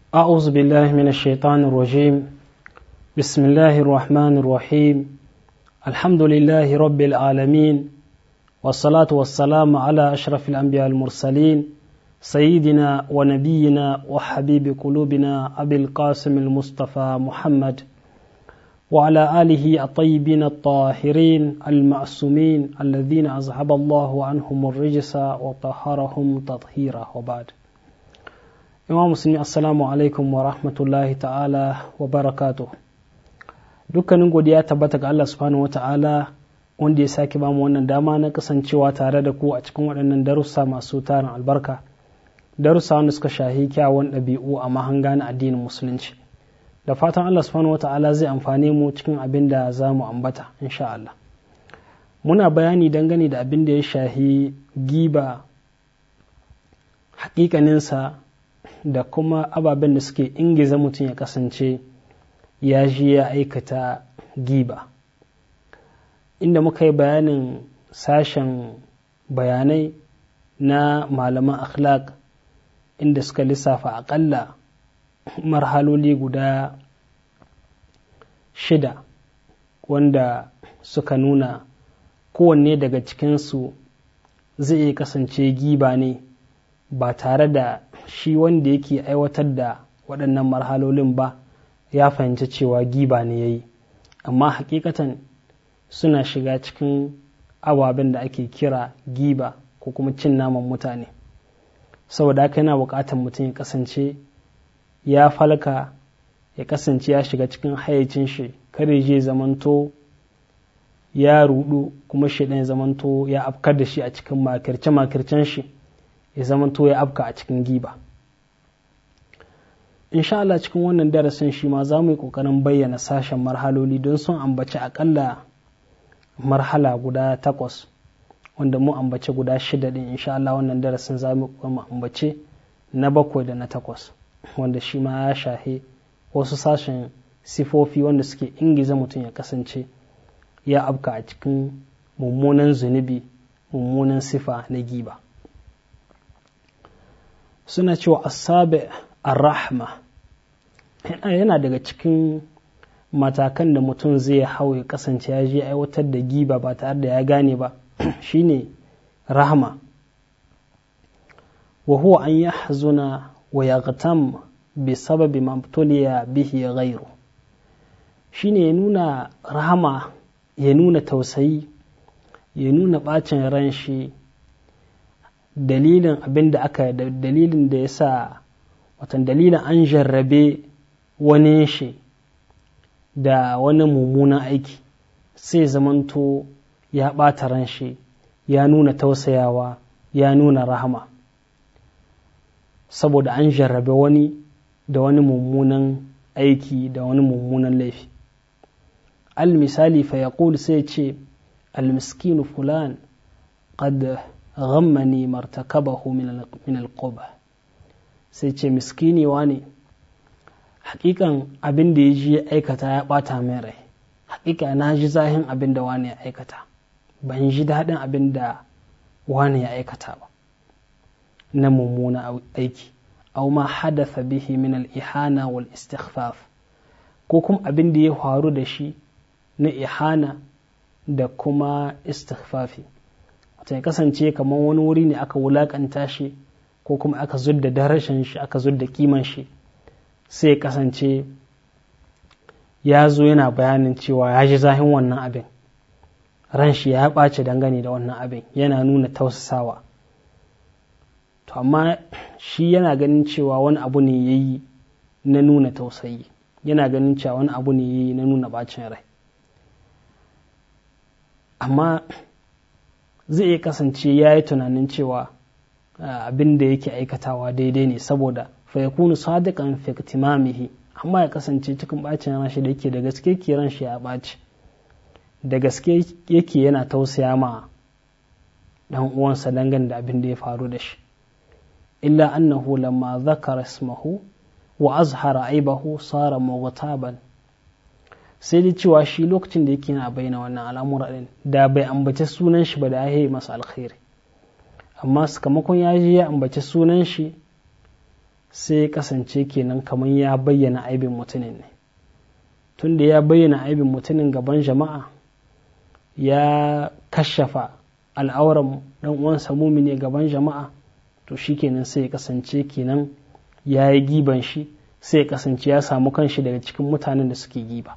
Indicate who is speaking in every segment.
Speaker 1: أعوذ بالله من الشيطان الرجيم. بسم الله الرحمن الرحيم. الحمد لله رب العالمين، والصلاة والسلام على أشرف الأنبياء المرسلين سيدنا ونبينا وحبيب قلوبنا أبي القاسم المصطفى محمد وعلى آله الطيبين الطاهرين المعصومين الذين أذهب الله عنهم الرجس وطهرهم تطهيرا، وبعد. Imam Musulmi, assalamu alaikum wa rahmatullahi ta'ala wa barakatuh. Dukkanin godiya tabbata ga Allah subhanahu wa ta'ala wanda ya sake ba mu wannan dama na kasancewa tare da ku a cikin waɗannan darussa masu tarin albarka, darussa wanda suka shahi kyawun ɗabi'u a mahanga na addinin musulunci. Da fatan Allah subhanahu wa ta'ala zai amfane mu cikin abin da za mu ambata insha Allah. Muna bayani dangane da abin da ya shahi giba, haƙiƙaninsa da kuma ababen da suke ingiza mutum ya kasance ya ji ya aikata giba, inda muka yi bayanin sashen bayanai na malaman akhlaq inda suka lissafa aƙalla marhaloli guda 6 wanda suka nuna kowanne daga cikinsu zai iya kasance giba ne ba tare da shi wanda yake aiwatar da waɗannan marhalolin ba ya fahimci cewa giba ne ya yi, amma hakikatan suna shiga cikin ababen da ake kira giba ko kuma cin naman mutane. Saboda haka yana buƙatar mutum ya kasance ya falka, ya kasance ya shiga cikin hayyacin shi, kare je zamanto ya rudu kuma shi ɗan zamanto ya afkar da shi a cikin makirce-makircen shi, ya zamanto ya afka a cikin giba. Insha Allah cikin wannan darasin shi ma za mu yi ƙoƙarin bayyana sashen marhaloli don sun ambaci aƙalla marhala guda 8 wanda mu ambace guda 6 din. Insha Allah wannan darasin za mu ambace na 7 da na 8 wanda shi ma ya shahe wasu sashen sifofi wanda suke ingiza mutum ya kasance ya afka a cikin mummunan zunubi, mummunan sifa na giba. Suna cewa asabi ar-rahma yana daga cikin matakan da mutum zai hau ya kasance ya je aiwatar da giba ba tare da ya gane ba shine rahma, wa huwa an yahzuna wa yaghtam bi sababi ma tuliya bihi ghayru, shine ya nuna rahama, ya nuna tausayi, ya nuna bacin ran shi dalilin abin da dalilin da ya sa, watan dalilin an jarrabe wani shi da wani mummunan aiki, sai zamanto ya ɓata ran shi, ya nuna tausayawa, ya nuna rahama saboda an jarrabe wani da wani mummunan aiki da wani mummunan laifi. Al misali fa yaqul, sai ce al miskinu fulan qad ghammani martakabahu min al-qubh, sai ce miskini wane hakikan abin da ya ji ya aikata ya bata mai rai, hakika na ji zahin abin da wane ya aikata, ban ji daɗin abin da wane ya aikata ba na mummuna aiki, aw ma hadatha bihi min al-ihana wal istighfaf, ko kuma abin da ya faru da shi na ihana da kuma istighfafi, ta kasance kamar wani wuri ne aka wulakanta shi ko kuma aka zudda darashin shi, aka zudda kiman shi, sai kasance ya zo yana bayanin cewa ya ji zahin wannan abin, ran shi ya ɓace dangane da wannan abin, yana nuna tausasawa. To amma shi yana ganin cewa wani abu ne ya yi na nuna tausayi, yana ganin cewa wani abu ne ya yi na nuna ɓacin rai, amma zai iya kasance ya yi tunanin cewa abin da yake aikatawa daidai ne, saboda fa yakunu sadiqan fi iktimamihi, amma ya kasance cikin bacin ran shi da yake da gaske ke ran shi ya baci, da gaske yake yana tausaya ma dan uwansa dangane da abin da ya faru da shi, illa annahu lamma dhakara ismahu wa azhara aibahu sara mughtaban, sai dai cewa shi lokacin da yake yana bayyana wannan al'amura din da bai ambace sunan shi ba da ya yi masa alkhairi, amma sakamakon ya je ya ambace sunan shi sai kasance kenan kamar ya bayyana aibin mutumin ne. Tunda ya bayyana aibin mutumin gaban jama'a, ya kashafa al'auran dan uwansa mumini gaban jama'a, to shi kenan sai ya kasance kenan ya yi giban shi, sai ya kasance ya samu kanshi daga cikin mutanen da suke giba.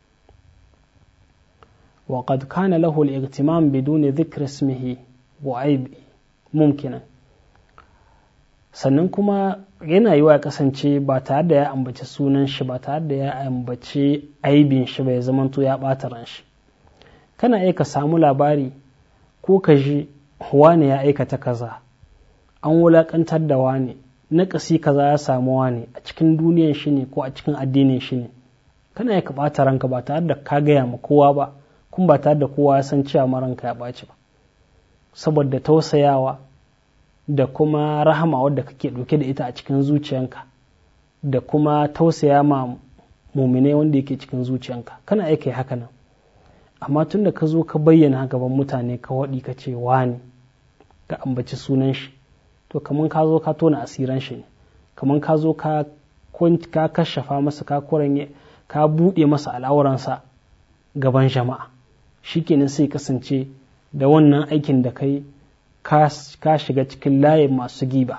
Speaker 1: وقد كان له الاغتمام بدون ذكر اسمه وعيبه ممكنا. sannan kuma yana yiwa ya kasance ba tare da ya ambaci sunan shi, ba tare da ya ambaci aibin shi ba, ya zamanto ya ɓata ran shi. Kana iya ka samu labari ko ka ji wane ya aikata kaza, an wulaƙantar da wane, naƙasi kaza ya samu wane a cikin duniyan shi ne ko a cikin addinin shi ne. Kana iya ka ɓata ranka ba tare da ka gaya ma kowa ba, kuma ba tare da kowa ya san cewa maranka ya ɓaci ba, saboda tausayawa da kuma rahama wadda kake ɗauke da ita a cikin zuciyanka, da kuma tausaya ma muminai wanda yake cikin zuciyanka. Kana aika haka nan, amma tun da ka zo ka bayyana gaban mutane ka waɗi ka ce wani, ka ambaci sunan shi, to kamar ka zo ka tona asiran shi ne, kamar ka zo ka kashafa masa, ka kuranye, ka buɗe masa al'auransa gaban jama'a. Shi kenan sai kasance da wannan aikin da kai ka shiga cikin layin masu giba.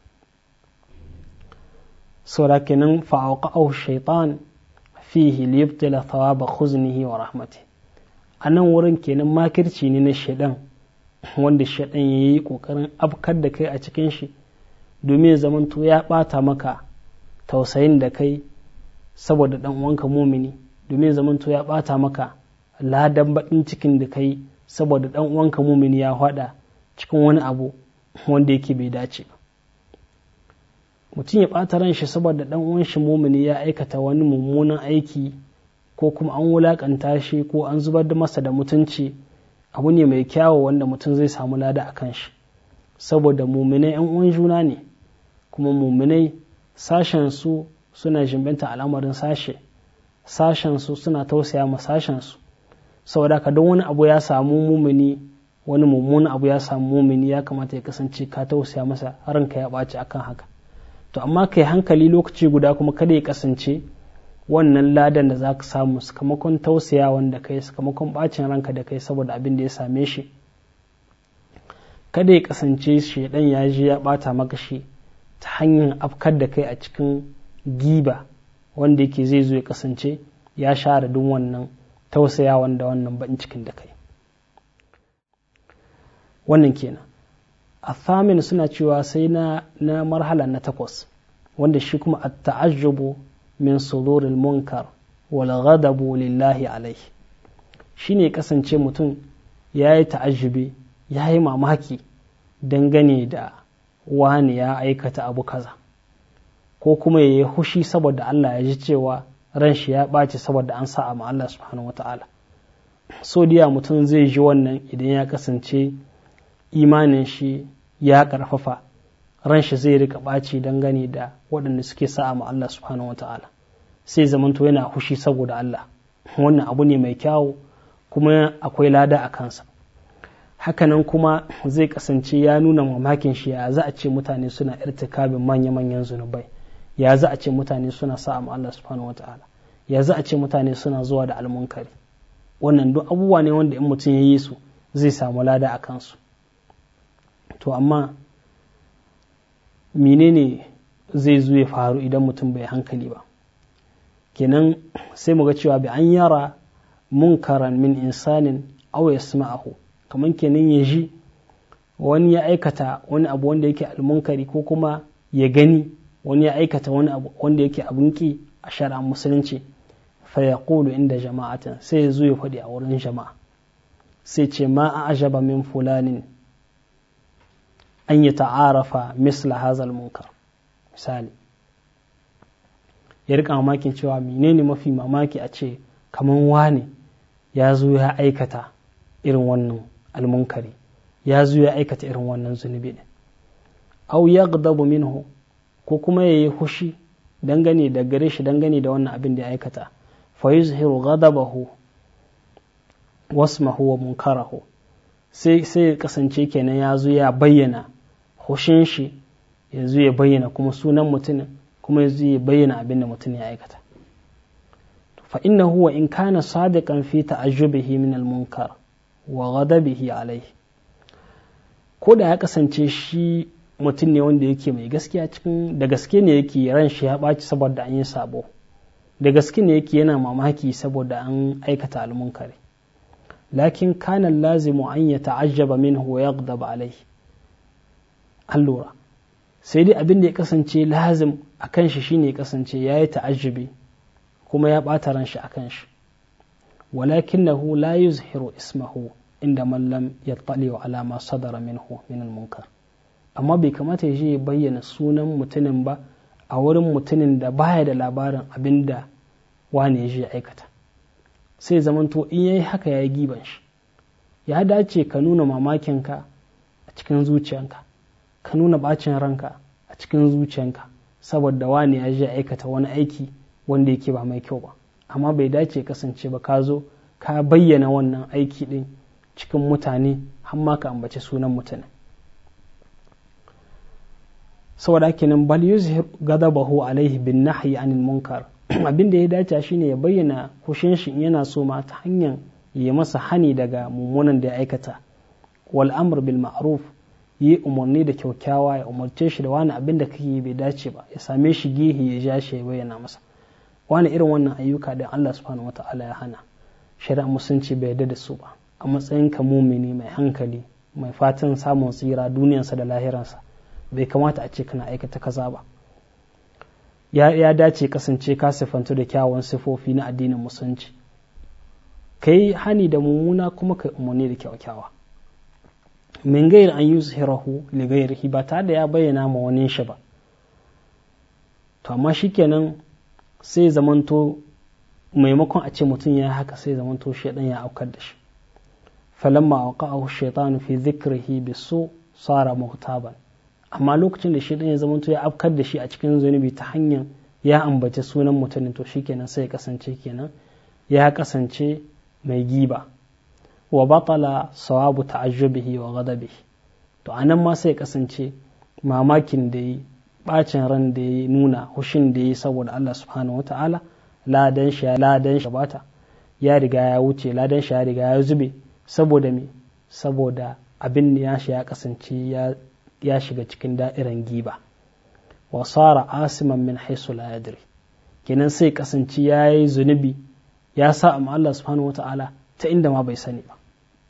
Speaker 1: saboda kenan fa'auqa'ahu shaitan fihi liyubtila thawaba khuznihi wa rahmati. A nan wurin kenan makirci ne na shaidan, wanda shaidan yayi kokarin afkar da kai a cikin shi domin ya zamanto ya bata maka tausayin da kai saboda dan uwanka mumini, domin ya zamanto ya bata maka ladan bakin cikin da kai saboda dan uwanka mumini ya hada cikin wani abu wanda yake bai dace ba. Mutum ya ɓata ran shi saboda ɗan uwan shi mumini ya aikata wani mummunan aiki, ko kuma an wulakanta shi ko an zubar da masa da mutunci, abu ne mai kyawu wanda mutum zai samu lada a kan shi, saboda muminai ‘yan uwan juna ne, kuma muminai sashen su suna jimbinta al'amarin sashen su suna tausaya ma sashen su. Saboda ka don wani abu ya samu mumini, wani mummunan abu ya samu mumini, ya kamata ya kasance ka tausaya masa, ranka ya ɓaci akan haka. To amma kai hankali lokaci guda kuma kada ya kasance wannan ladan da za ka samu sakamakon tausaya wanda kai, sakamakon bacin ranka da kai saboda abin da ya same shi, kada ya kasance shaidan ya je ya bata maka shi ta hanyar afkar da kai a cikin giba wanda yake zai zo ya kasance ya share duk wannan tausaya wanda wannan ban cikin da kai. Wannan kenan. Athamin suna cewa sai na marhala na 8, wanda shi kuma at-ta'ajjubu min suduril munkar wal ghadabu lillahi alaihi. Shine kasance mutum yayi ta'ajjubi, yayi mamaki dangane da wani ya aikata abu kaza, ko kuma yayi hushi saboda Allah ya ji cewa ran shi ya ɓaci saboda an sa'a ma Allah subhanahu wata'ala. So diya mutum zai ji wannan idan ya kasance imanin shi ya karfafa, ran shi zai rika ɓaci dangane da waɗanda suke sa'a ma Allah subhanahu wa ta'ala, sai zamanto yana hushi saboda Allah. Wannan abu ne mai kyawu kuma akwai lada a kansa. Hakanan kuma zai kasance ya nuna mamakin shi, ya za a ce mutane suna irtikabin manya-manyan zunubai, ya za a ce mutane suna sa'a ma Allah subhanahu wa ta'ala, ya za a ce mutane suna zuwa da almunkari. Wannan duk abubuwa ne wanda in mutum ya yi su zai samu lada a kansu. To amma menene zai zo ya faru idan mutum bai hankali ba? Kenan sai mu ga cewa bi an yara munkaran min insanin aw yasma'ahu, kaman kenan ya ji wani ya aikata wani abu wanda yake almunkari, ko kuma ya gani wani ya aikata wani abu wanda yake abun ki a shari'ar musulunci, fa yaqulu inda jama'atan, sai ya zo ya faɗi a wurin jama'a, sai ce ma a'jaba min fulanin an yi ta'arafa misla hazal munkar. Misali, ya rika mamakin cewa menene mafi mamaki a ce kaman wane ya zo ya aikata irin wannan almunkari, ya zo ya aikata irin wannan zunubi ne. Au yaghdabu minhu, ko kuma yayi hushi dangane da gare shi dangane da wannan abin da ya aikata, fa yuzhiru ghadabahu wasmahu wa munkarahu, sai kasance kenan ya zo ya bayyana hushin shi, yanzu ya bayyana kuma sunan mutumin, kuma yanzu ya bayyana abin da mutum ya aikata. fa innahu wa in kana sadiqan fi ta'ajjubihi min al-munkar wa ghadabihi alayhi, ko da ya kasance shi mutum ne wanda yake mai gaskiya cikin da gaske ne yake ran shi ya ɓaci saboda an yi sabo, da gaske ne yake yana mamaki saboda an aikata al-munkari, lakin kana lazimu an ya ta'ajjaba minhu wa yaghdab alayhi. Allura sai dai abin da ya kasance lazim akan shi shine ya kasance yayi ta'ajjubi kuma ya ɓata ran shi akan shi, walakinahu la yuzhiru ismahu inda man lam yattali ala ma sadara minhu min al-munkar. Amma bai kamata ya je ya bayyana sunan mutumin ba a wurin mutumin da baya da labarin abin da wane ya je ya aikata, sai zamanto in yayi haka yayi giban shi. Ya dace ka nuna mamakinka a cikin zuciyanka, ka nuna bacin ranka a cikin zuciyanka saboda wane ya je ya aikata wani aiki wanda yake ba mai kyau ba, amma bai dace kasance ba ka zo ka bayyana wannan aiki din cikin mutane har ma ka ambaci sunan mutane. Saboda kenan bal yuzhir ghadabahu alaihi bin nahyi anil munkar, abin da ya dace shine ya bayyana kushin shi yana so ma ta hanyar yi masa hani daga mummunan da ya aikata, wal amr bil ma'ruf, yi umarni da kyaukyawa, ya umarce shi da wani abin da kake bai dace ba, ya same shi gehe ya ja shi ya bayyana masa wani irin wannan ayyuka da Allah subhanahu wata'ala ya hana, shari'a musulunci bai yarda da su ba. A matsayin ka mumini mai hankali mai fatan samun tsira duniyarsa da lahiransa, bai kamata a ce kana aikata kaza ba. Ya dace kasance ka sifantu da kyawun sifofi na addinin musulunci, kai hani da mummuna kuma kai umarni da kyaukyawa, min gair an yuzhirahu li ghairihi, ba tare da ya bayyana ma wani shi ba. To amma shikenan sai zamanto maimakon a ce mutum ya haka sai zamanto shaidan ya aukar da shi. falamma waqa'ahu shaytanu fi dhikrihi bisu sara muhtaban, amma lokacin da shaidan ya zamanto ya afkar da shi a cikin zunubi ta hanyar ya ambace sunan mutumin, to shikenan sai ya kasance kenan ya kasance mai giba. wa batala sawabu ta'ajjubihi wa ghadabihi, to anan ma sai ya kasance mamakin da yi, bacin ran da yi, nuna hushin da yi saboda Allah subhanahu wata'ala, ladan shi bata ya riga ya wuce, ladan shi ya riga ya zube saboda me, saboda abin ya shi ya kasance ya shiga cikin da'iran giba. wa sara asiman min haisu la yadri, kenan sai kasance ya yi zunubi ya sa amma Allah subhanahu wata'ala ta inda ma bai sani ba.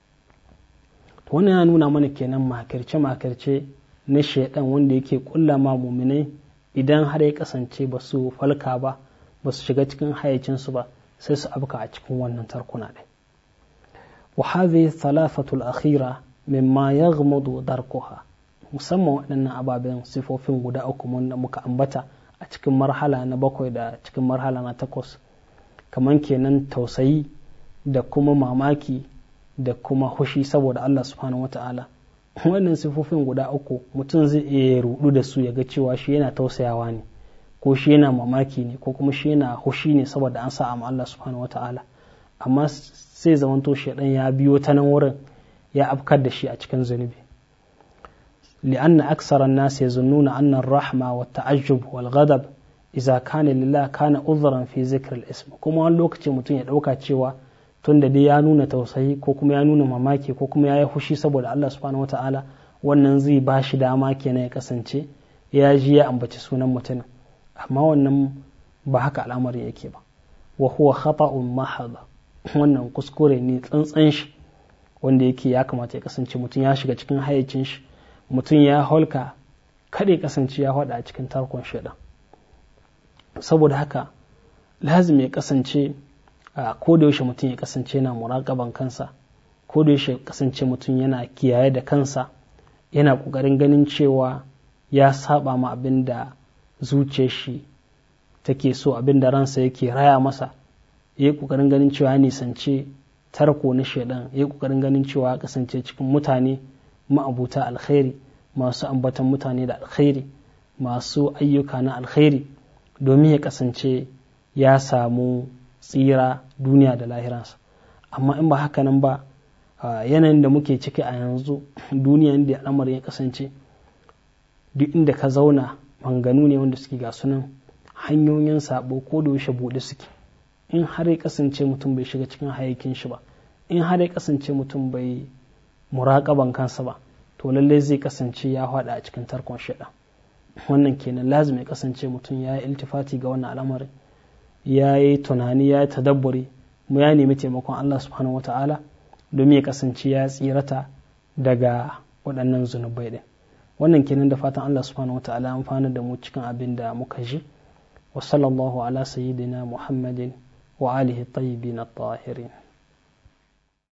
Speaker 1: to wannan ya nuna mana kenan makirce na shaidan wanda yake kulla ma muminai idan har ya kasance ba su falka ba su shiga cikin hayacinsu ba, sai su abka a cikin wannan tarkuna ɗin. wa hadhihi thalathatul akhira mimma yaghmudu darkuha, musamman waɗannan ababen sifofin guda uku wanda muka ambata a cikin marhala na 7 da cikin marhala na 8, kaman kenan tausayi da kuma mamaki da kuma hushi saboda Allah subhanahu wata'ala. wannan sifofin guda uku mutum zai iya rudu da su ya ga cewa shi yana tausayawa ne, ko shi yana mamaki ne, ko kuma shi yana hushi ne saboda an sa amma Allah subhanahu wata'ala, amma sai zamanto shaidan ya biyo ta nan wurin ya afkar da shi a cikin zunubi. لأن أكثر الناس يظنون أن الرحمة والتعجب والغضب إذا كان لله كان عذرا في ذكر الاسم. kuma wani lokaci mutum ya ɗauka cewa tun da dai ya nuna tausayi ko kuma ya nuna mamaki ko kuma ya yi hushi saboda Allah subhanahu wata'ala, wannan zai ba shi dama kenan ya kasance ya ji ya ambaci sunan mutum, amma wannan ba haka al'amarin yake ba. wa huwa khata'un mahadha, wannan kuskure ne tsantsan shi wanda yake ya kamata ya kasance mutum ya shiga cikin hayyacin shi, mutum ya holka kada ya kasance ya hada a cikin tarkon shaidan. saboda haka lazim ya kasance ko da yaushe mutum ya kasance yana muraƙaban kansa, ko da yaushe ya kasance mutum yana kiyaye da kansa, yana ƙoƙarin ganin cewa ya saba ma abin da zuciyar shi take so, abin da ransa yake raya masa, ya yi ƙoƙarin ganin cewa ya nisance tarko na shaidan, ya yi ƙoƙarin ganin cewa ya kasance cikin mutane ma'abuta alkhairi, masu ambatan mutane da alkhairi, masu ayyuka na alkhairi, domin ya kasance ya samu tsira duniya da lahiransa. amma in ba haka nan ba, yanayin da muke ciki a yanzu, duniyan da al'amarin ya kasance duk inda ka zauna manganu ne wanda suke ga sunan hanyoyin sabo ko da yaushe buɗe suke. In har ya kasance mutum bai shiga cikin hayyakin shi ba, in har ya kasance mutum bai muraƙaban kansa ba, to lallai zai kasance ya haɗa a cikin tarkon shaiɗan. Wannan kenan lazim ya kasance mutum ya yi iltifati ga wannan al'amarin, ya yi tunani, ya yi tadabburi, mu ya nemi taimakon Allah subhanahu wata'ala domin ya kasance ya tsirata daga waɗannan zunubai ɗin. Wannan kenan da fatan Allah subhanahu wata'ala ya amfana da mu cikin abin da muka ji. Wa sallallahu ala sayyidina Muhammadin wa alihi tayyibin at-tahirin.